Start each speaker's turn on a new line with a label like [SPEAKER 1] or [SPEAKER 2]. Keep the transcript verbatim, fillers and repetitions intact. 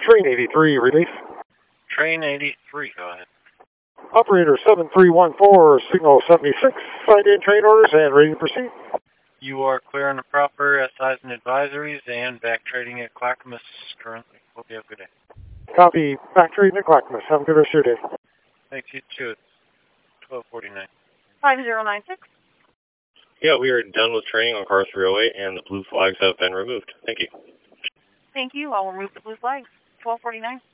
[SPEAKER 1] Train eighty-three, release.
[SPEAKER 2] Train eighty-three, go ahead.
[SPEAKER 1] Operator seven three one four, signal seventy-six, signed in train orders and ready to proceed.
[SPEAKER 2] You are clear on the proper S Is and advisories and back trading at Clackamas currently. Hope you have a good day.
[SPEAKER 1] Copy. Back trading at Clackamas. Have a good rest of your day.
[SPEAKER 2] Thanks, you too. It's twelve forty-nine.
[SPEAKER 3] five zero nine six.
[SPEAKER 4] Yeah, we are done with training on car three oh eight and the blue flags have been removed. Thank you.
[SPEAKER 3] Thank you. I'll remove the blue flags. twelve forty-nine.